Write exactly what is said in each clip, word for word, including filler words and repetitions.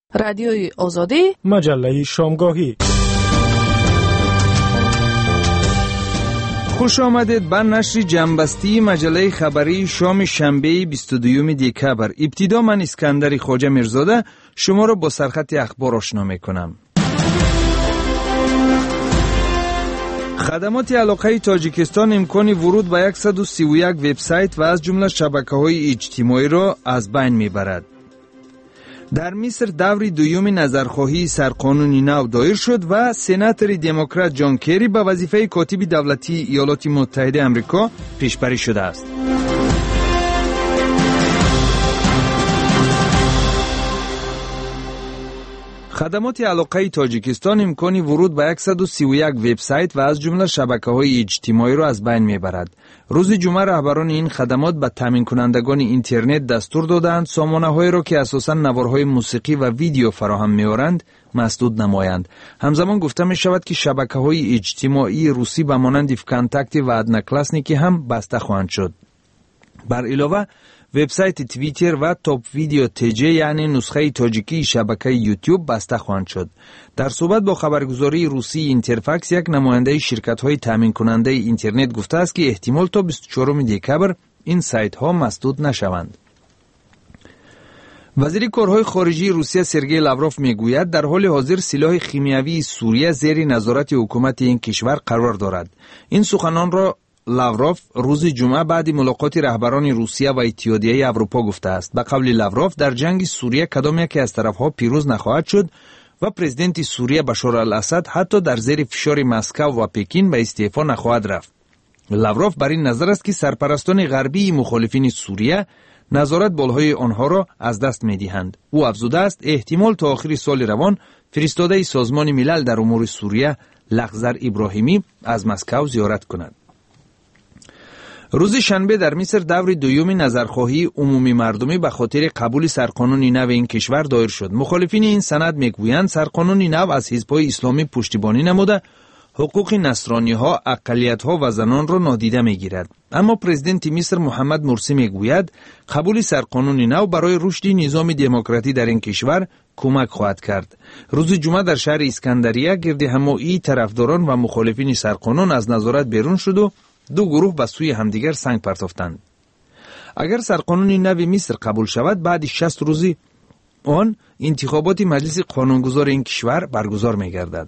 رادیوی آزادی، مجله شامگاهی. خوش آمدید به نشر جنبستی مجله خبری شام شنبه بیست و دوم دکبر. ابتدا من اسکندر خواجه میرزاده شما را با سرخط اخبار آشنا میکنم. خدمات علاقه تاجیکستان امکان ورود به صد و سی و یک وبسایت و از جمله شبکه‌های اجتماعی را از بین میبرد. در مصر دور دوم نظرخواهی سرقانونی نو دایر شد و سناتور دموکرات جان کری به وظیفه کاتب دولتی ایالات متحده آمریکا پیشبری شده است. خدمات علاقه تاجیکستان امکان ورود به صد و سی و یک وبسایت و از جمله شبکه‌های اجتماعی را از بین میبرد. روز جمعه رهبران این خدمات به تامین کنندگان اینترنت دستور دادند سامانه‌هایی را که اساساً نوارهای موسیقی و ویدیو فراهم می‌آورند مسدود نمایند. همزمان گفته می‌شود که شبکه‌های اجتماعی روسی به مانند وکانتاکت و ادناکلاسنیکی هم بسته خواهند شد. بر علاوه وبسایت توییتر و تاپ ویدیو تیجی یعنی نسخه تاجیکی شبکه یوتیوب بسته خواهند شد. در صحبت با خبرگزاری روسی اینترفکس یک نماینده شرکت‌های تامین کننده اینترنت گفته است که احتمال تا بیست و چهارم دکبر این سایت‌ها مسدود نشوند. وزیر کارهای خارجی روسیه سرگئی لاوروف میگوید در حال حاضر سلاح شیمیایی سوریه زیر نظارت حکومت این کشور قرار دارد. این سخنان را لاوروف روز جمعه بعد ملاقات رهبران روسیه و اتحادیه اروپا گفته است. به قول لاوروف در جنگ سوریه کدام یکی از طرفها پیروز نخواهد شد و پرزیدنت سوریه بشار الاسد حتی در زیر فشار مسکو و پکین به استعفا نخواهد رفت. لاوروف بر این نظر است که سرپرستان غربی مخالفین سوریه نظارت بالهای آنها را از دست می‌دهند. او افزوده است احتمال تا آخر سال روان فرستاده سازمان ملل در امور سوریه لخزر ابراهیمی از مسکو زیارت کند. روز شنبه در مصر دور دوم نظرخواهی عمومی مردمی به خاطر قبول سرقانونی نو این کشور دایر شد. مخالفین این سند میگویند سرقانونی نو از حزب‌های اسلامی پشتیبانی نموده حقوق نصرانی‌ها، اقلیت‌ها و زنان را نادیده میگیرد. اما پرزیدنت مصر محمد مرسی میگوید قبول سرقانونی نو برای رشد نظام دموکراتی در این کشور کمک خواهد کرد. روز جمعه در شهر اسکندریه گردهمایی طرفداران و مخالفین سرقانون از نظارت بیرون شد و دو گروه به سوی همدیگر سنگ پرتافتند. اگر سرقانون نو مصر قبول شود بعد شصت روزی آن انتخابات مجلس قانونگذار این کشور برگزار می‌گردد.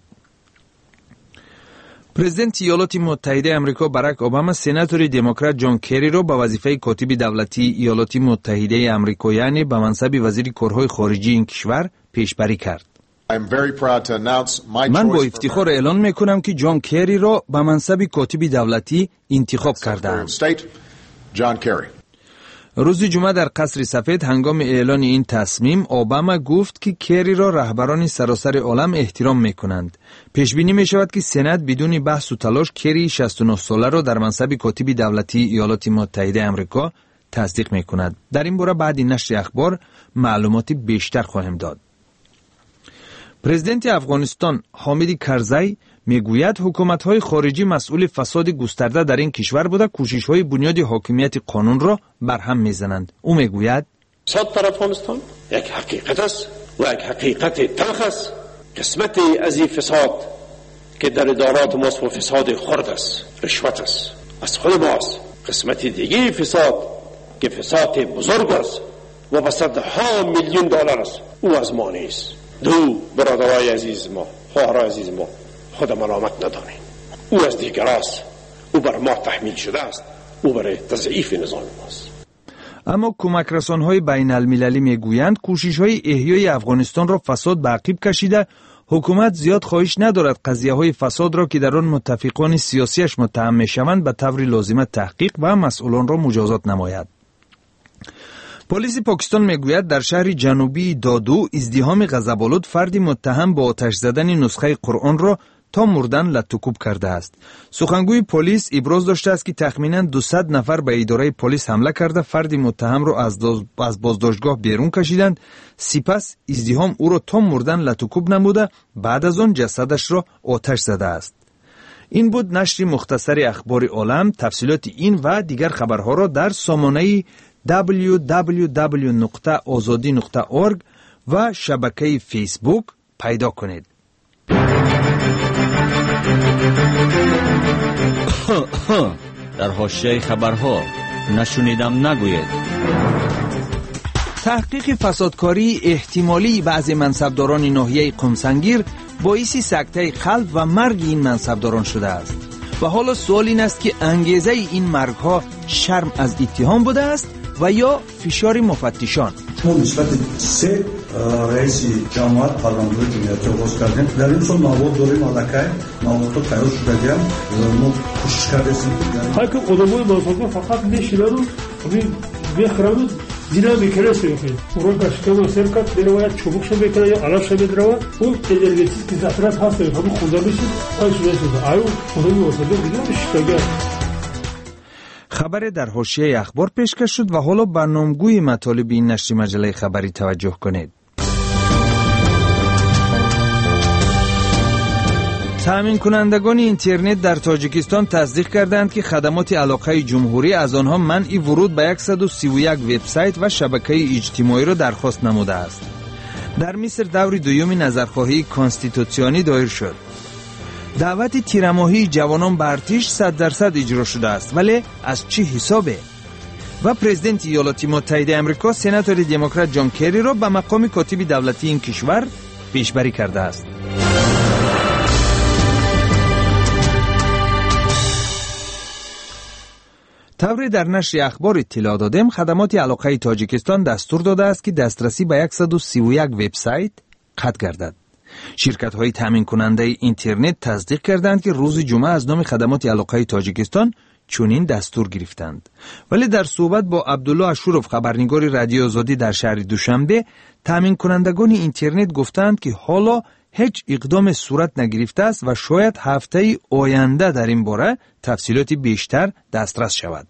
پرزیدنت ایالات متحده آمریکا باراک اوباما سناتور دموکرات جان کری را به وظیفه کاتب دولتی ایالات متحده آمریکا یعنی به منصب وزیر کارهای خارجی این کشور پیشبری کرد. من با افتخار اعلان میکنم که جان کری را به منصب کاتب دولتی انتخاب کردم. روز جمعه در قصر سفید هنگام اعلان این تصمیم اوباما گفت که کری را رهبران سراسر عالم احترام میکنند. پیش بینی می شود که سنا بدون بحث و تلاش کری شصت و نه ساله را در منصب کاتب دولتی ایالات متحده آمریکا تصدیق میکند. در این باره بعد نشر اخبار معلومات بیشتر خواهم داد. پرزیدنت افغانستان حامد کرزی میگوید حکومت‌های خارجی مسئول فساد گسترده در این کشور بوده کوشش‌های بنیاد حاکمیت قانون را برهم میزنند. او میگوید فساد در افغانستان یک حقیقت است و یک حقیقت تلخ است. قسمتی از این فساد که در ادارات ماست و فساد خرد است، رشوت است، از خود ماست. قسمت دیگه فساد که فساد بزرگ است و به صدها میلیون دلار است، او از ما نیست. دو برادرای عزیز ما، خواهرای عزیز ما، خود ملامت ندانید. او از دیگر است، او بر ما تحمیل شده است، او برای تضعیف نظام ماست. اما کمک رسان‌های بین المللی میگویند کوشش‌های احیای افغانستان را فساد به عقب کشیده. حکومت زیاد خواهش ندارد قضیه‌های فساد را که در آن متفقان سیاسیش متهم می‌شوند به طور لازم تحقیق و مسئولان را مجازات نماید. پلیس پاکستان میگوید در شهر جنوبی دادو ازدحام غضب‌آلود فردی متهم با آتش زدن نسخه قرآن را تا مردن لطوکوب کرده است. سخنگوی پلیس ابراز داشته است که تخمیناً دویست نفر به اداره پلیس حمله کرده فرد متهم را از, از بازداشتگاه بیرون کشیدند. سپس ازدحام او را تا مردن لطوکوب نموده بعد از آن جسدش را آتش زده است. این بود نشر مختصر اخبار عالم. تفصیلات این و دیگر خبرها را در سامانه دبلیو دبلیو دبلیو نقطه آزادی نقطه اورگ و شبکه فیسبوک پیدا کنید. در حاشیه خبرها نشنیدم نگوید. تحقیق فسادکاری احتمالی بعضی منصبداران ناحیه قمسنگیر باعث سکته قلب و مرگ این منصبداران شده است و حالا سوال این است که انگیزه این مرگ ها شرم از اتهام بوده است و یا فشار مفتشان. ما نسبت سه رئیس جماعت پارلمانی جمهوریت آغاز کردیم. در این سال مواد داریم علاقه مواد تیار شده ما کوشش کردیم. هر که آدمای منصبدار فقط نشینن و بخرن دینا میکنه سیفی. اون کاشکم سرکت دروایت چوبکش میکنه یا علافش میدروه. اون انرژیتی که زاترات هست همون خونده میشه. آیش میشه. آیو خودی منصبدار دیگه میشه. خبر در حاشیه اخبار پیشکش شد و حالا برنامه‌گوی مطالب این نشر مجله خبری توجه کنید. تامین کنندگان اینترنت در تاجیکستان تصدیق کردند که خدمات علاقه جمهوری از آنها منع ورود به صد و سی و یک وبسایت و شبکه اجتماعی را درخواست نموده است. در مصر دور دوم نظرخواهی کانستیتوسیونی دایر شد. دعوت تیرماهی جوانان به ارتش صد درصد اجرا شده است، ولی از چه حسابه؟ و پرزیدنت ایالات متحده آمریکا سناتور دموکرات جان کری را به مقام کاتب دولتی این کشور پیشبری کرده است. طوری در نشر اخبار اطلاع دادیم خدمات علاقه تاجیکستان دستور داده است که دسترسی به صد و سی و یک وبسایت قطع گردد. شرکت های تامین کننده اینترنت تصدیق کردند که روز جمعه از نام خدمات علاقه تاجیکستان چنین دستور گرفتند. ولی در صحبت با عبدالله اشورف خبرنگار رادیو آزادی در شهر دوشنبه، تامین کنندگان اینترنت گفتند که حالا هیچ اقدام صورت نگرفته است و شاید هفته آینده در این باره تفصیلات بیشتر دسترس شود.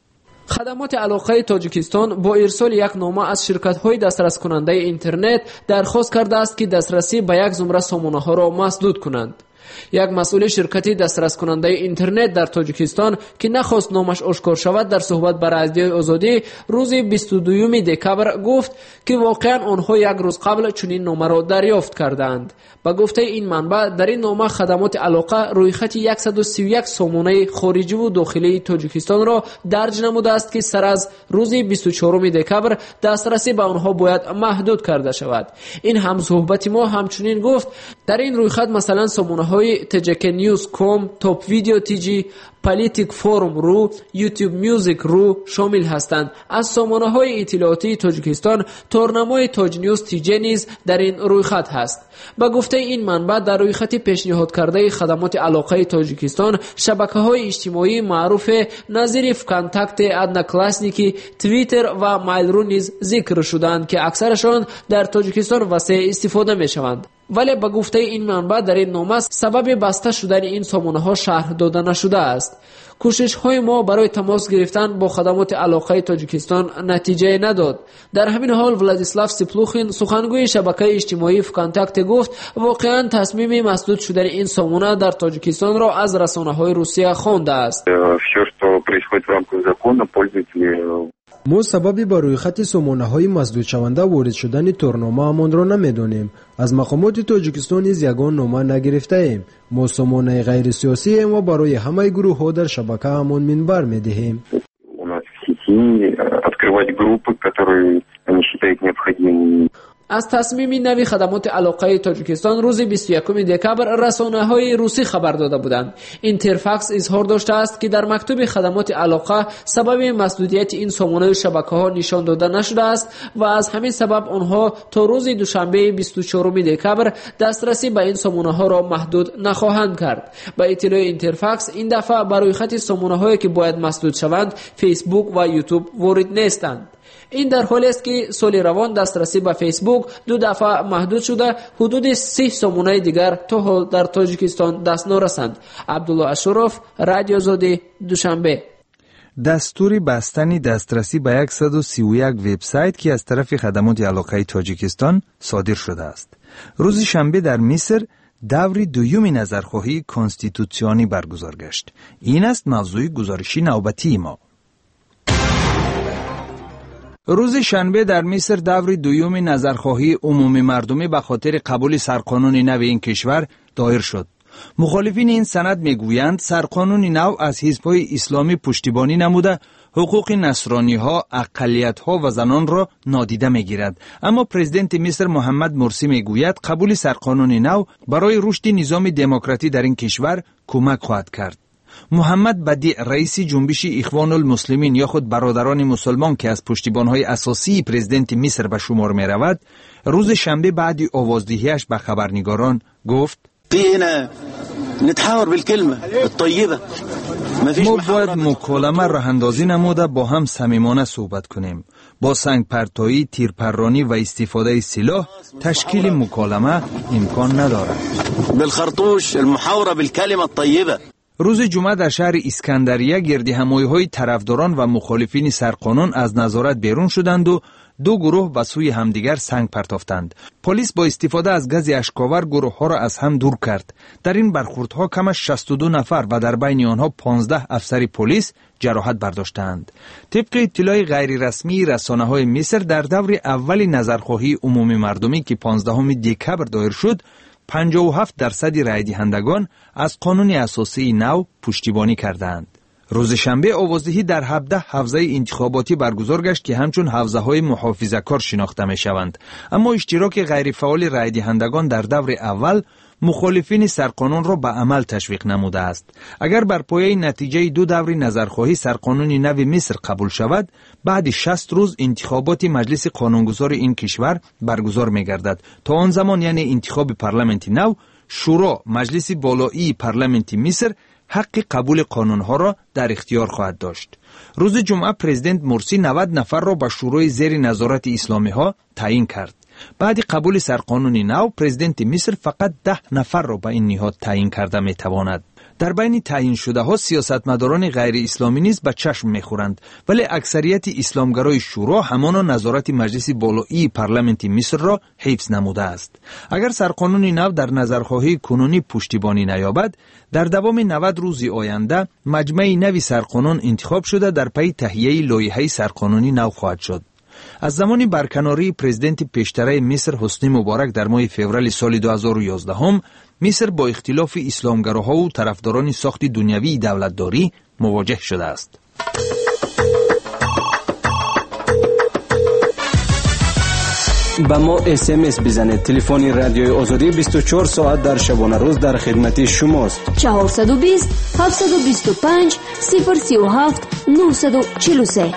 خدمات علاقه تاجیکستان با ارسال یک نامه از شرکت‌های دسترس کننده اینترنت درخواست کرده است که دسترسی به یک زمره سامانه‌ها را مسدود کنند. یک مسئول شرکتی دسترس کننده اینترنت در تاجیکستان که نخواست نامش آشکار شود در صحبت با رادیو آزادی روز بیست و دوم دکبر گفت که واقعا آنها یک روز قبل چنین نامه را دریافت کردند. با گفته این منبع در این نامه خدمات علاقه رویخط صد و سی و یک سامانه خارجی و داخلی تاجیکستان را درج نموده است که سر از روز بیست و چهارم دکبر دسترسی به آنها باید محدود کرده شود. این هم صحبت ما همچنین گفت در این رویخط مثلا سامانه های تجک نیوز کام، تاپ ویدیو تی جی، پالیتیک فورم رو، یوتیوب میوزیک رو شامل هستند. از سامانه های اطلاعاتی تاجیکستان تورنمای تاج نیوز تی جی نیز در این رویخط هست. با گفته این منبع در رویخط پیشنهاد کرده خدمات علاقه تاجیکستان شبکه های اجتماعی معروف نظیر فکانتاکت، ادناکلاسنیکی، توییتر و مایل رو نیز ذکر شدند که اکثرشان در تاجیکستان وسیع استفاده می شوند. ولی با گفته این منبع در این نامه سبب بسته شدن این سامانه ها شرح داده نشده است. کوشش های ما برای تماس گرفتن با خدمات علاقه تاجیکستان نتیجه نداد. در همین حال ولادیسلاف سپلوخین سخنگوی شبکه اجتماعی فکانتاکت گفت واقعا تصمیم مسدود شدن این سامانه در تاجیکستان را از رسانه های روسیه خوانده است. ما سببی با روی خط سامانه های مسدود شونده وارد شدن تورنمه همان را نمیدانیم. از مقامات تاجیکستان نیز یگان نامه نگرفته ایم. ما سامانه غیر سیاسی ما برای همه گروه ها در شبکه همان منبر می دهیم. از تصمیم نوی خدمات علاقه تاجیکستان روز بیست و یکم دکبر رسانه‌های روسی خبر داده بودند. اینترفاکس اظهار داشته است که در مکتوب خدمات علاقه سبب مسدودیت این سامانه شبکه‌ها نشان داده نشده است و از همین سبب آنها تا روز دوشنبه بیست و چهارم دکبر دسترسی به این سامانه‌ها را محدود نخواهند کرد. با اطلاع اینترفاکس این دفعه برای خط سامانه‌هایی که باید مسدود شوند فیسبوک و یوتیوب وارد نیستند. این در حالی است که سال روان دسترسی به فیسبوک دو دفعه محدود شده، حدود سی سامانه دیگر تا حال در تاجیکستان دست نرسند. عبدالله اشورف، رادیو آزادی، دوشنبه. دستور بستن دسترسی به صد و سی و یک وبسایت که از طرف خدمات علاقه تاجیکستان صادر شده است. روز شنبه در مصر دور دوم نظرخواهی کانستیتوسیونی برگزار گشت. این است موضوع گزارشی نوبتی ما. روز شنبه در مصر دور دوم نظرخواهی عمومی مردمی به خاطر قبول سرقانون نو این کشور دایر شد. مخالفین این سند میگویند سرقانون نو از حزب‌های اسلامی پشتیبانی نموده حقوق نصرانی‌ها، اقلیت‌ها و زنان را نادیده می‌گیرد. اما پرزیدنت مصر محمد مرسی میگوید قبول سرقانون نو برای رشد نظام دموکراتی در این کشور کمک خواهد کرد. محمد بدیع رئیس جنبش اخوان المسلمین یا خود برادران مسلمان که از پشتیبان‌های اساسی پرزیدنت مصر به شمار می‌رود، روز شنبه بعد آوازدهی‌اش به خبرنگاران گفت: نتحاور بالكلمة الطيبة. ما باید مکالمه راهاندازی نموده با هم صمیمانه صحبت کنیم. با سنگ پرتایی، تیرپرانی و استفاده سلاح تشکیل مکالمه امکان ندارد. بالخرطوش المحاوره بالكلمة الطيبة. روز جمعه در شهر اسکندریه گردهمایی‌های طرفداران و مخالفین سرقانون از نظارت بیرون شدند و دو گروه به سوی همدیگر سنگ پرتافتند. پلیس با استفاده از گاز اشک‌آور گروه‌ها را از هم دور کرد. در این برخوردها کم از شصت و دو نفر و در بین آنها پانزده افسر پلیس جراحت برداشتند. طبق اطلاع غیر رسمی رسانه‌های مصر در دور اول نظرخواهی عمومی مردمی که پانزدهم دکبر دایر شد، پنجاه و هفت درصد رای دهندگان از قانون اساسی نو پشتیبانی کردند. روز شنبه آوازدهی در هفده حوزه انتخاباتی برگزار گشت که همچون حوزه های محافظه کار شناخته می شوند. اما اشتراک غیر فعال رای دهندگان در دور اول مخالفین سرقانون را به عمل تشویق نموده است. اگر بر پایه نتیجه دو دور نظرخواهی سرقانون نو مصر قبول شود، بعد شصت روز انتخابات مجلس قانونگذار این کشور برگزار می گردد. تا آن زمان یعنی انتخاب پارلمانت نو، شورا مجلس بالایی پارلمانت مصر حق قبول قانونها را در اختیار خواهد داشت. روز جمعه پرزیدنت مرسی نود نفر را به شورای زیر نظارت اسلامی ها تعیین کرد. بعد قبول سرقانون نو، پرزیدنت مصر فقط ده نفر را به این نهاد تعیین کرده می تواند. در بین تعیین شده ها سیاستمداران غیر اسلامی نیز به چشم میخورند، ولی اکثریت اسلامگرای شورا همان نظارت مجلس بالایی پارلمانت مصر را حفظ نموده است. اگر سرقانون نو در نظرخواهی کنونی پشتیبانی نیابد، در دوام نود روز آینده مجمع نوی سرقانون انتخاب شده در پی تهیه لایحه سرقانونی نو خواهد شد. از زمان برکناری پرزیدنت پیشتره مصر حسنی مبارک در ماه فوریه سال دو هزار و یازده هم، مصر با اختلاف اسلامگراها و طرفداران ساخت دنیوی دولتداری مواجه شده است. با ما اس ام اس بزنید. تلفن رادیوی آزادی بیست و چهار ساعت در شبانه روز در خدمت شماست. چهارصد و بیست هفتصد و بیست و پنج صفر سی و هفت نهصد و چهل و سه.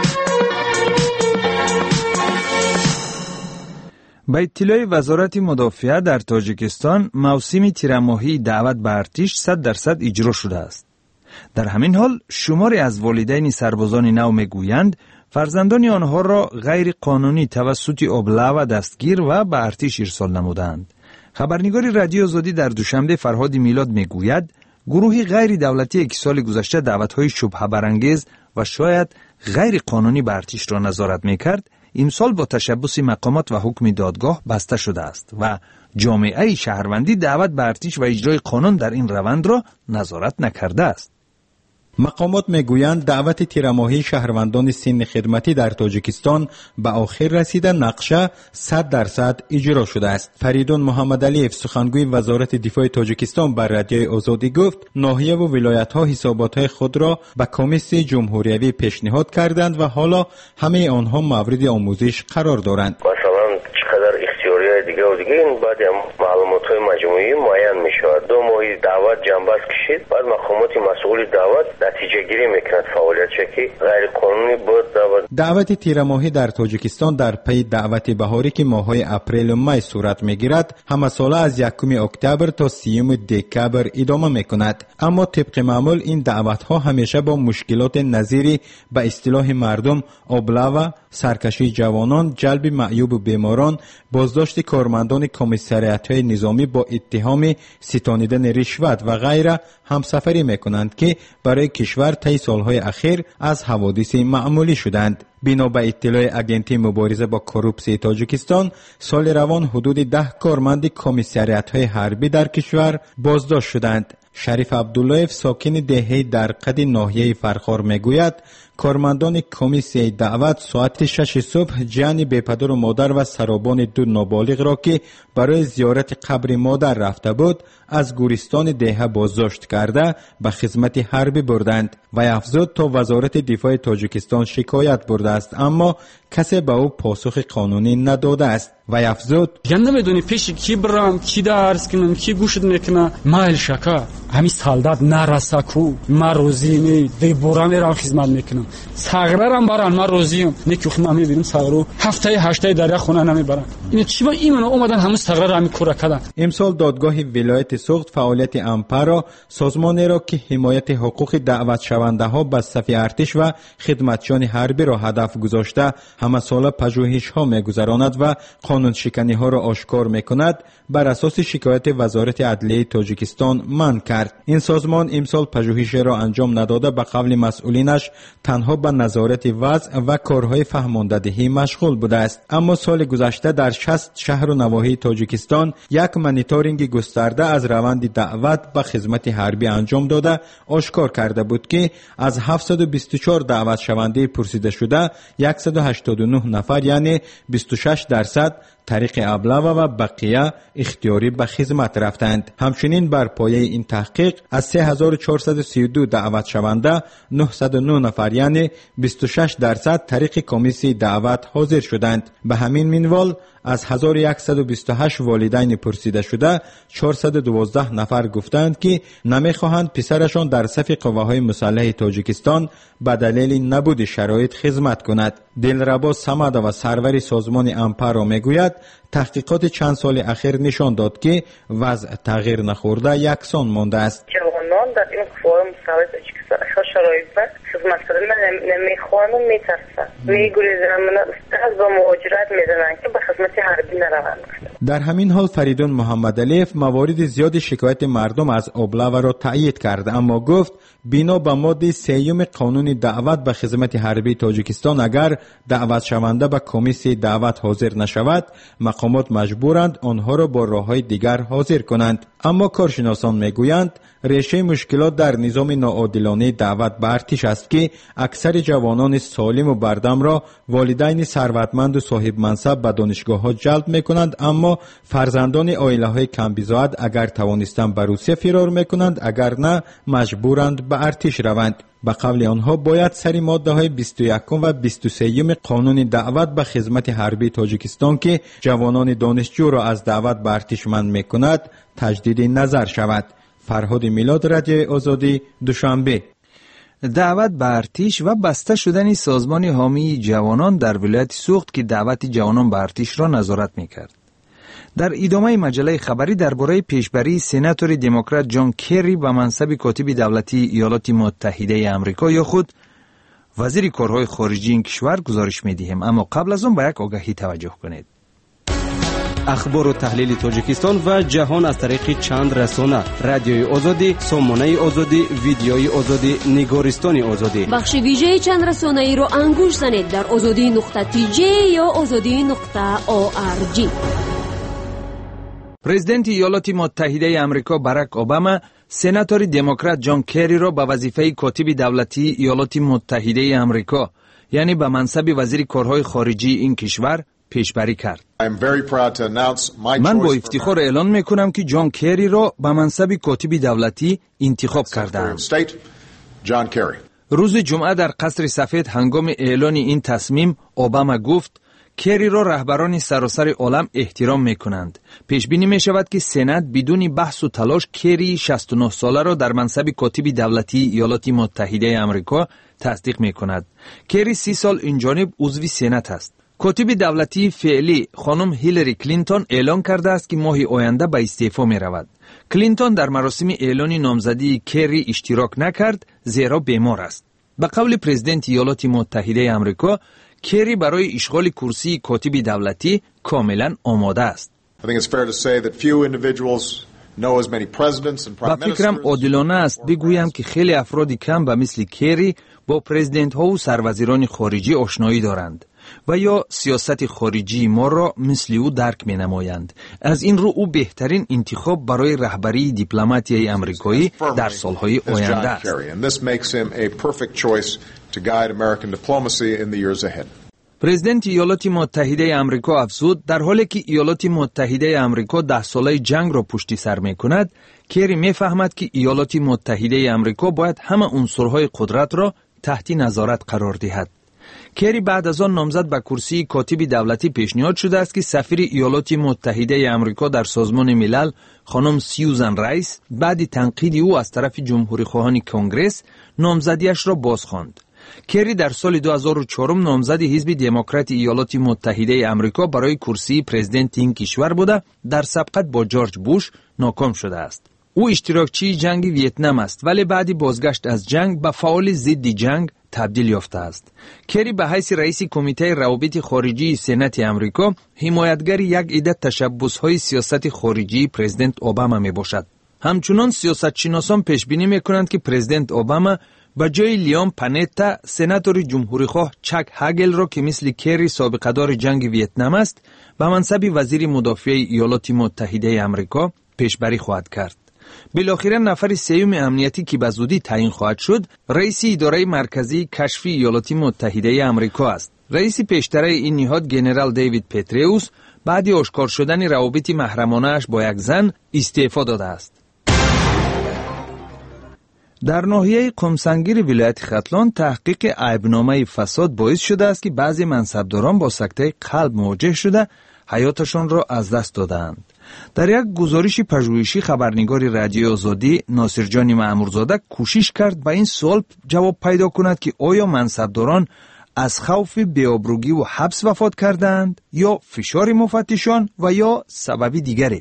با اطلاع وزارت مدافعه در تاجیکستان موسم تیرماهی دعوت به ارتش صد درصد اجرا شده است. در همین حال شماری از والدین سربازان نو میگویند فرزندان آنها را غیر قانونی توسط ابله دستگیر و به ارتش ارسال نمودند. خبرنگار رادیو آزادی در دوشنبه فرهاد میلاد میگوید گروهی غیر دولتی که سال گذشته دعوت‌های شبهه برانگیز و شاید غیر قانونی به ارتش را نظارت میکرد، امسال با تشبث مقامات و حکم دادگاه بسته شده است و جامعه شهروندی دعوت به ارتش و اجرای قانون در این روند را نظارت نکرده است. مقامات میگویند دعوت تیرماهی شهروندان سن خدمتی در تاجیکستان به آخر رسیده نقشه صد درصد اجرا شده است. فریدون محمد علیف سخنگوی وزارت دفاع تاجیکستان بر رادیوی آزادی گفت ناحیه و ولایت ها حسابات های خود را به کمیسیون جمهوریوی پیشنهاد کردند و حالا همه آنها مورد آموزش قرار دارند. دیگه و دیگه این بعد معلومات های مجموعی معین می شود. دو ماهی دعوت جنبست کشید، بعد مقامات مسئول دعوت نتیجه گیری میکنند فعالیت شکی غیر قانونی بود. دعوت دعوت تیرماهی در تاجیکستان در پی دعوت بهاری که ماهای اپریل و می صورت میگیرد همه ساله از یکم اکتبر تا سیوم دکبر ادامه میکند. اما طبق معمول این دعوت ها همیشه با مشکلات نظیری به اصطلاح مردم ابله و سرکشی جوانان، جلب معیوب و بیماران، بازداشت کارمندان کمیسریات‌های نظامی با اتهام ستانیدن رشوت و غیره همسفری میکنند که برای کشور طی سالهای اخیر از حوادث معمولی شدند. بنا به اطلاع اگنتی مبارزه با کروپسی تاجیکستان، سال روان حدود ده کارمند کمیسریات‌های حربی در کشور بازداشت شدند. شریف عبدالله ساکن دهه در قد ناحیه فرخار میگوید کارمندان کمیسیه دعوت ساعت شش صبح جان بیپدر و مادر و سرابان دو نابالغ را که برای زیارت قبر مادر رفته بود از گورستان دیه بازداشت کرده به خدمت حربی بردند و افزود تا وزارت دفاع تاجیکستان شکایت برده است اما کسی به او پاسخ قانونی نداده است و افزود یا نمیدونی پیش کی برم کی درس کنم کی گوشت میکنه مایل شکا همین سالداد نرسا کو ما روزی می دی بورا میرم خدمت میکنم ساغرم بران ما روزیم نیکو ما میبینیم ساغرو هفته هشته در خونه نمیبرن این چی با ایمن اومدن همون ساغر را میکوره کردن. امسال دادگاه ولایت سوخت فعالیت امپارا سازمانی را که حمایت حقوق دعوت شونده ها به صف ارتش و خدمتچیان حربی را هدف گذاشته همه ساله پژوهش ها میگذراند و قانون شکنی ها را آشکار میکند بر اساس شکایت وزارت عدلیه تاجیکستان منع کرد. این سازمان امسال پژوهش را انجام نداده به قول مسئولینش تنها به نظارت وضع و کارهای فهماندهی مشغول بوده است. اما سال گذشته در شصت شهر و نواحی تاجیکستان یک مانیتورینگ گسترده از روند دعوت به خدمت حربی انجام داده آشکار کرده بود که از هفتصد و بیست و چهار دعوت شونده پرسیده شده صد و هشتاد و نه نفر یعنی بیست و شش درصد طریق ابلاغ و بقیه اختیاری به خدمت رفتند. همچنین بر پایه این تحقیق از سه هزار و چهارصد و سی و دو دعوت شونده نهصد و نه نفر یعنی بیست و شش درصد طریق کمیسی دعوت حاضر شدند. به همین منوال از هزار و صد و بیست و هشت والدین پرسیده شده چهارصد و دوازده نفر گفتند که نمیخواهند پسرشان در صف قواهای مسلح تاجیکستان به دلیل نبود شرایط خدمت کند. دلربا صمد و سرور سازمان امپارا میگوید تحقیقات چند سال اخیر نشان داد که وضع تغییر نخورده یکسان مانده است. جوانان در این قوای مسلح تاجیکستان شرایط خدمت کردن نمیخوان و میترسن میگریزن از با مهاجرت میزنن که به خدمت حربی نروند. در همین حال فریدون محمد علیف موارد زیاد شکایت مردم از ابلاغ را تایید کرد اما گفت بنا به ماده سیوم قانون دعوت به خدمت حربی تاجیکستان اگر دعوت شونده به کمیسی دعوت حاضر نشود مقامات مجبورند آنها را با راههای دیگر حاضر کنند. اما کارشناسان میگویند ریشه مشکلات در نظام ناعادلانه دعوت به ارتش است که اکثر جوانان سالم و بردم را والدین ثروتمند و صاحب منصب به دانشگاه ها جلب میکنند اما فرزندان عائله های کم بزاعت اگر توانستند به روسیه فرار میکنند اگر نه مجبورند به ارتش روند. به قول آنها باید سری ماده های بیست و یک و بیست و سه قانون دعوت به خدمت حربی تاجیکستان که جوانان دانشجو را از دعوت به ارتش منع میکند تجدید نظر شود. فرهاد میلاد، رادیوی آزادی، دوشنبه. دعوت به ارتش و بسته شدن سازمان حامی جوانان در ولایت سوخت که دعوت جوانان به ارتش را نظارت میکرد. در ادامه مجله خبری درباره پیشبری سناتور دموکرات جان کری به منصب کاتب دولتی ایالات متحده آمریکا یا خود وزیر کارهای خارجی این کشور گزارش میدهیم، اما قبل از آن به یک آگهی توجه کنید. اخبار و تحلیل تاجیکستان و جهان از طریق چند رسانه: رادیوی آزادی، سامانه آزادی، ویدیوی آزادی، نگارستان آزادی. بخش ویژه چند رسانه ای رو انگوش زنید در آزادی نقطه تی جی یا آزادی نقطه او آر جی. پرزیدنت ایالات متحده آمریکا باراک اوباما سناتور دموکرات جان کری را به وظیفه کاتب دولتی ایالات متحده آمریکا یعنی به منصب وزیر کارهای خارجی این کشور پیشبری کرد. من با افتخار اعلان میکنم که جان کری را به منصب کاتب دولتی انتخاب کردم. روز جمعه در قصر سفید هنگام اعلان این تصمیم اوباما گفت کری را رهبران سراسر عالم احترام میکنند. پیش بینی می شود که سنات بدون بحث و تلاش کری شصت و نه ساله را در منصب کاتب دولتی ایالات متحده آمریکا تصدیق میکند. کری سی سال این جانب عضو سنات است. کاتب دولتی فعلی خانم هیلری کلینتون اعلان کرده است که ماه آینده به استعفا می رود. کلینتون در مراسم اعلان نامزدی کری اشتراک نکرد زیرا بیمار است. به قول پرزیدنت ایالات متحده آمریکا کری برای اشغال کرسی کاتب دولتی کاملا آماده است. با فکرم عادلانه است بگویم که خیلی افرادی کم به مثل کری با پرزیدنت ها و سروزیران خارجی آشنایی دارند. و یا سیاست خارجی ما را مثل او درک می نمایند. از این رو او بهترین انتخاب برای رهبری دیپلماتیای امریکایی در سالهای آینده است. پرزیدنت ایالات متحده آمریکا افزود در حالی که ایالات متحده آمریکا ده ساله جنگ را پشت سر می کند، کری می فهمد که ایالات متحده آمریکا باید همه عنصرهای قدرت را تحت نظارت قرار دهد. کری بعد از آن نامزد به کرسی کاتب دولتی پیشنهاد شده است که سفیر ایالات متحده آمریکا در سازمان ملل خانم سیوزن رایس بعد تنقید او از طرف جمهوری خواهان کنگره نامزدیش را بازخواند. کری در سال دو هزار و چهار نامزد حزب دموکرات ایالات متحده آمریکا برای کرسی پرزیدنت این کشور بوده در سبقت با جورج بوش ناکام شده است. او اشتراکچی جنگ ویتنام است ولی بعد بازگشت از جنگ به فعال ضد جنگ تبدیل یافته است. کری به حیث رئیس کمیته روابط خارجی سنات آمریکا حمایتگر یک عده تشبس‌های سیاست خارجی پرزیدنت اوباما می باشد. همچنان سیاستشناسان پیش بینی می کنند که پرزیدنت اوباما با جای لیام پانتا سناتور جمهوری خواه چک هاگل را که مثل کری سابقه دار جنگ ویتنام است به منصب وزیر مدافع ایالات متحده آمریکا پیشبری خواهد کرد. بالاخره نفر سیوم امنیتی که به زودی تعیین خواهد شد رئیس اداره مرکزی کشفی ایالات متحده آمریکا است. رئیس پیشتر این نهاد جنرال دیوید پتریوس بعد آشکار شدن روابط محرمانه اش با یک زن استعفا داده است. در ناحیه قمسنگیر ولایت ختلان تحقیق عیبنامه فساد باعث شده است که بعضی منصبداران با سکته قلب مواجه شده حیاتشان را از دست دادند. در یک گزارش پژوهشی خبرنگار رادیوی آزادی ناصرجان مأمورزاده کوشش کرد به این سوال جواب پیدا کند که آیا منصبداران از خوف بی‌آبرویی و حبس وفات کردند یا فشار مفتشان و یا سببی دیگری؟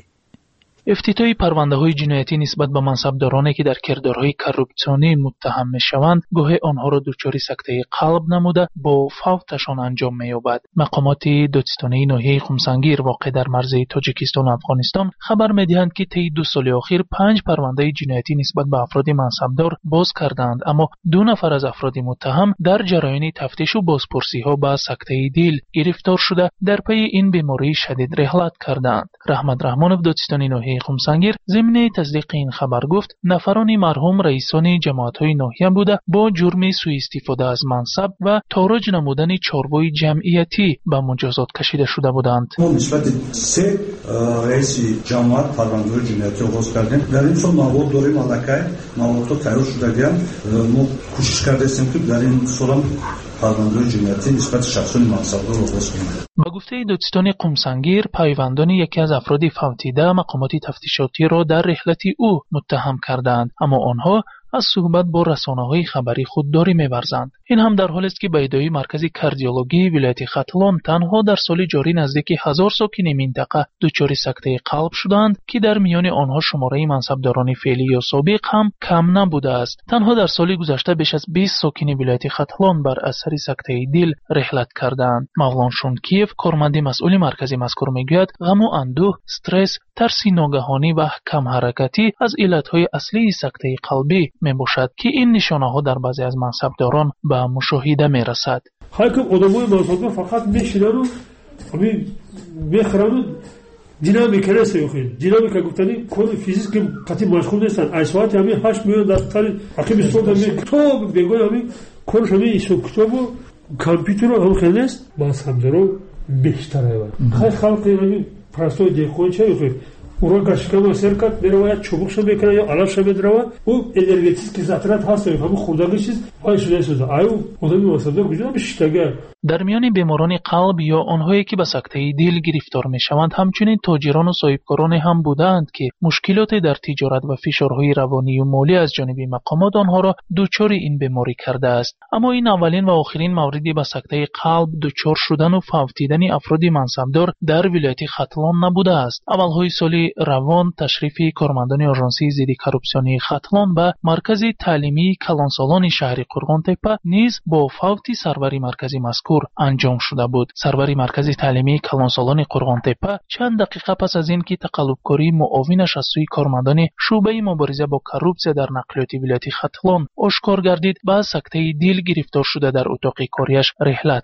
افتتاحی پرونده‌های جنایتی نسبت به منصبدارانی که در کردارهای کورپسیونی متهم می‌شوند گاهی آنها را دچار سکته قلب نموده با فوتشان انجام می‌یابد. مقامات دادستانی ناحیه قمسنگیر واقع در مرز تاجیکستان و افغانستان خبر می‌دهند که طی دو سال اخیر پنج پرونده جنایتی نسبت به افراد منصبدار باز کردند، اما دو نفر از افراد متهم در جریان تفتیش و بازپرسی‌ها به سکته دل گرفتار شده در پی این بیماری شدید رحلت کردند. رحمت رحمانov دادستانی ناحیه قمسنگیر ضمن تصدیق این خبر گفت نفران مرحوم رئیسان جماعت‌های ناحیه بوده با جرم سوء استفاده از منصب و تاراج نمودن چاربوی جمعیتی به مجازات کشیده شده بودند. ما نسبت سه رئیس جماعت پرونده جنایتی آغاز کردیم. در این سال مواد داریم الکی مواد تیار شده. ما کوشش کردیم که در این سال پرونده جنایتی نسبت شخصان منصبدار آغاز کنیم. با گفته دادستان قمسنگیر پیوندان یکی از افراد فوتیده مقامات تفتیشاتی را در رحلت او متهم کردند، اما آنها از صحبت با رسانه‌های خبری خودداری می‌ورزند. این هم در حالی است که به ادعای مرکز کاردیولوژی ولایت ختلان تنها در سال جاری نزدیک هزار ساکن منطقه دچار سکته قلب شدند که در میان آنها شماره منصبداران فعلی یا سابق هم کم نبوده است. تنها در سال گذشته بیش از بیست ساکن ولایت ختلان بر اثر سکته دل رحلت کردند. مولانا شونکیف کارمند مسئول مرکز مذکور میگوید غم و اندوه، استرس، ترس ناگهانی و کم حرکتی از علتهای اصلی سکته قلبی می باشد که این نشانه ها در بعضی از منصبداران به مشاهده می رسد. خیلی آدمای منصبدار فقط میشینن و همین میخرن و دینامیکا است. خیلی دینامیکا گفتنی کار فیزیک قطعی مشغول نیستن. ایسوات همین هشت میلیون دفتر حکیم صد همین تو بگوی همین کارش همین کتاب و کامپیوتر هم خیلی است. منصبداران بیشتره. خیلی خلق همین پرستو دیخون چه خیلی اون گشتم سرکت میره چوبش میکنه یا علافش میدره و انرژیتیک ذاترات هست همون خودی چیز پای شده شده آیو خودی واسه کجا بشتگه. در میان بیماران قلب یا آنهایی که به سکته دل گرفتار میشوند همچنین تاجران و صاحبکاران هم بودند که مشکلات در تجارت و فشارهای روانی و مالی از جانب مقامات آنها را دچار این بیماری کرده است. اما این اولین و آخرین موردی به سکته قلب دچار شدن و فوتیدن افراد منصبدار در ولایت ختلان نبوده است. اولهای سال روان تشریف کارمندان آژانسی ضد کورپسیونی ختلان به مرکز تعلیمی کلانسالان شهر قرغانتپه نیز با فوت سروری مرکزی مذکور انجام شده بود. سروری مرکز تعلیمی کلانسالان قرغانتپه چند دقیقه پس از اینکه تقلبکاری معاونش از سوی کارمندان شعبه مبارزه با کروپسیا در نقلیات ولایت ختلان آشکار گردید، به سکته دل گرفتار شده در اتاق کاریش رحلت کرد.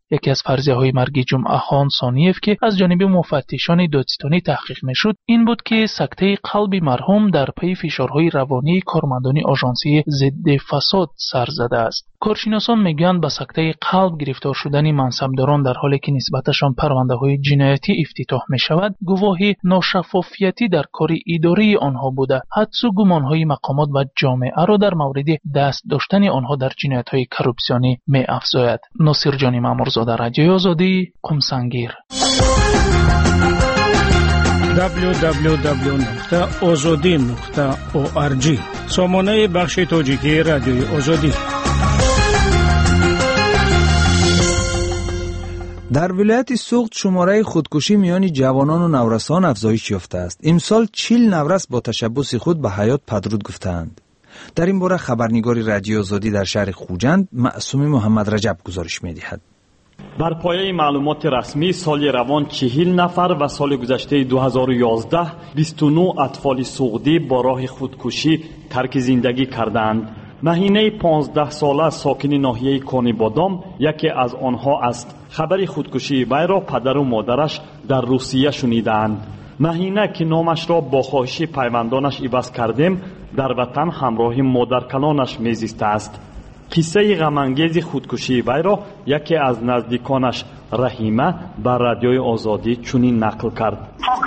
یکی از فرضیه‌های مرگ جمعه خان ثانیف که از جانب مفتشان دادستانی تحقیق می‌شد این بود که سکته قلب مرحوم در پی فشارهای روانی کارمندان آژانسی ضد فساد سر زده است. کارشناسان میگویند به سکته قلب گرفتار شدن منصبداران در حالی که نسبتشان پرونده‌های جنایتی افتتاح می‌شود گواهی ناشفافیتی در کار اداری آنها بوده. حدس و گمان‌های مقامات و جامعه را در مورد دست داشتن آنها در جنایت‌های کروپسیونی می‌افزاید. ناصر جانی مامورزاده، رادیوی آزادی، قمسنگیر. دبلیو دبلیو دبلیو نقطه آزادی نقطه او آر جی سامانه بخش تاجیکی رادیوی آزادی. در ولایت سوخت شماره خودکشی میان جوانان و نورسان افزایش یافته است. امسال چهل نورس با تشبث خود به حیات پدرود گفتند. در این باره خبرنگار رادیو آزادی در شهر خوجند معصوم محمد رجب گزارش می‌دهد. بر پایه معلومات رسمی سال روان چهل نفر و سال گذشته دو هزار و یازده بیست و نه اطفال سوختی با راه خودکشی ترک زندگی کردند. مهینه پانزده ساله ساکن ناحیه کانی بادام یکی از آنها است. خبر خودکشی وی را پدر و مادرش در روسیه شنیدند. مهینه که نامش را با خواهش پیوندانش عوض کردیم در وطن همراه مادر کلانش میزیسته است. قصه غمانگیز خودکشی وی را یکی از نزدیکانش رحیمه بر رادیوی آزادی چنین نقل کرد.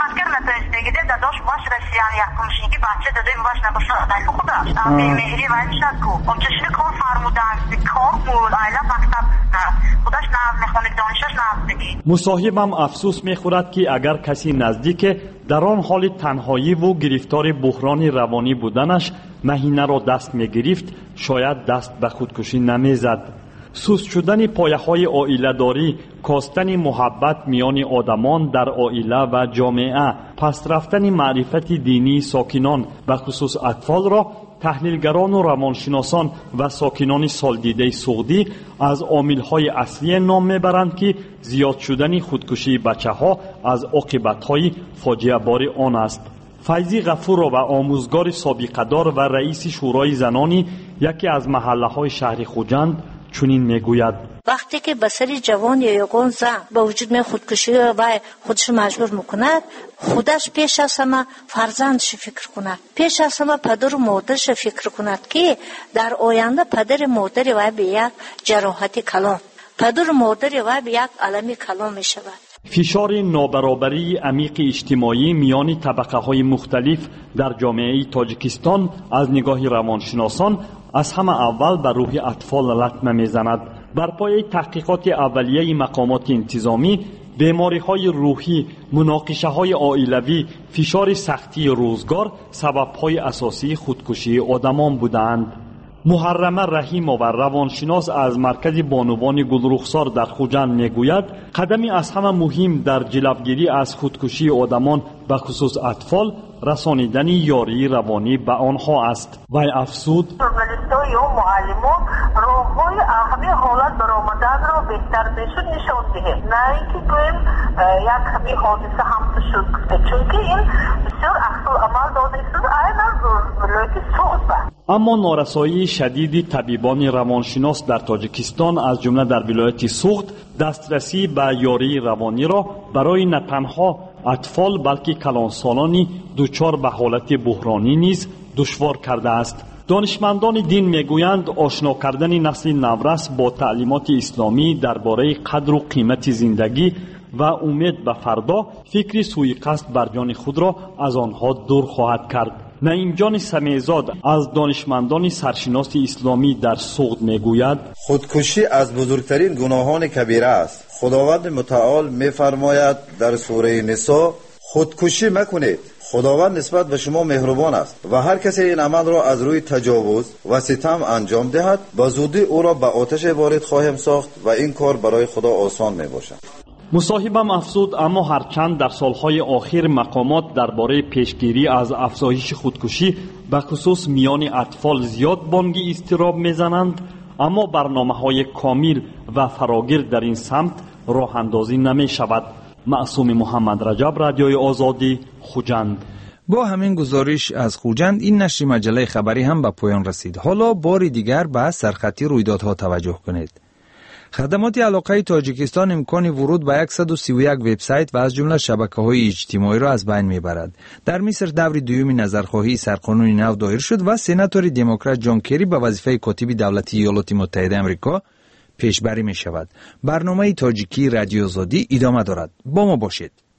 دیگه داداش باش رسیدن یکمشینی بچه داده باش نباشه دایف خودش ام مهری وایشاد کو اون چشم کار فرمودن کار بود ایلا مکتب خودش ناز میخونه دانشش ناز بگی. مصاحبم افسوس میخورد که اگر کسی نزدیک در آن حال تنهایی و گرفتار بحران روانی بودنش مهینه را دست میگرفت شاید دست به خودکشی نمیزد. سوس شدن پایه های عائله داری، کاستن محبت میان آدمان در عائله و جامعه، پس رفتن معرفت دینی ساکنان و خصوص اطفال را تحلیلگران و روانشناسان و ساکنان سالدیده سعودی از عامل‌های اصلی نام میبرند که زیاد شدن خودکشی بچه‌ها از عاقبت‌های فاجعه بار آن است. فیضی غفور و آموزگار سابقه دار و رئیس شورای زنانی یکی از محله‌های شهر خوجند چنین میگوید: وقتی که بسری جوان یا یگان زن با وجود می خودکشی و خودش مجبور میکند خودش پیش از همه فرزندش فکر کند، پیش از همه پدر و مادرش فکر کند که در آینده پدر مادر و به یک جراحت کلان، پدر و مادر و به یک علم کلان می شود. فشار نابرابری عمیق اجتماعی میان طبقه های مختلف در جامعه تاجیکستان از نگاه روانشناسان از همه اول بر روح اطفال لطمه میزند. بر پایه تحقیقات اولیه مقامات انتظامی بیماری های روحی، مناقشه های عائلوی، فشار سختی روزگار سبب های اساسی خودکشی آدمان بودند. محرمه رحیمه و روانشناس از مرکز بانوان گلرخسار در خوجند میگوید قدمی از همه مهم در جلوگیری از خودکشی آدمان به خصوص اطفال رسانیدن یاری روانی به آنها است. و افزود ژورنالیست‌ها یا معلمان راه‌های اهمی حالت برآمدن را بهتر بهشون نشان دهیم، نه اینکه گوییم یک همین حادثه هم شد، چون که این بسیار عکس العمل داده شد عیناً ولایت سوخت. اما نارسایی شدید طبیبان روانشناس در تاجیکستان از جمله در ولایت سوخت دسترسی به یاری روانی را برای نه تنها اطفال بلکه کلانسالانی دچار به حالت بحرانی نیز دشوار کرده است. دانشمندان دین میگویند آشنا کردن نسل نورس با تعلیمات اسلامی درباره قدر و قیمت زندگی و امید به فردا فکر سوءقصد بر جان خود را از آنها دور خواهد کرد. نعیم جان سمیزاد از دانشمندان سرشناس اسلامی در سوخت میگوید خودکشی از بزرگترین گناهان کبیره است. خداوند متعال میفرماید در سوره نساء خودکشی مکنید، خداوند نسبت به شما مهربان است و هر کسی این عمل را از روی تجاوز و ستم انجام دهد به زودی او را به آتش وارد خواهیم ساخت و این کار برای خدا آسان می باشد. مصاحبم افزود اما هرچند در سالهای آخر مقامات درباره پیشگیری از افزایش خودکشی به خصوص میان اطفال زیاد بانگی اضطراب میزنند، اما برنامه‌های کامل و فراگیر در این سمت راه اندازی نمی شود. معصوم محمد رجب، رادیوی آزادی، خوجند. با همین گزارش از خوجند این نشر مجله خبری هم به پایان رسید. حالا بار دیگر به سرخطی رویدادها توجه کنید. خدمات علاقه تاجیکستان امکان ورود به صد و سی و یک وبسایت و از جمله شبکه‌های اجتماعی را از بین میبرد. در مصر دور دوم نظرخواهی سرقانونی نو دایر شد و سناتور دموکرات جان کری به وظیفه کاتب دولتی ایالات متحده آمریکا پیشبری می شود. برنامه تاجیکی رادیو آزادی ادامه دارد. با ما باشید.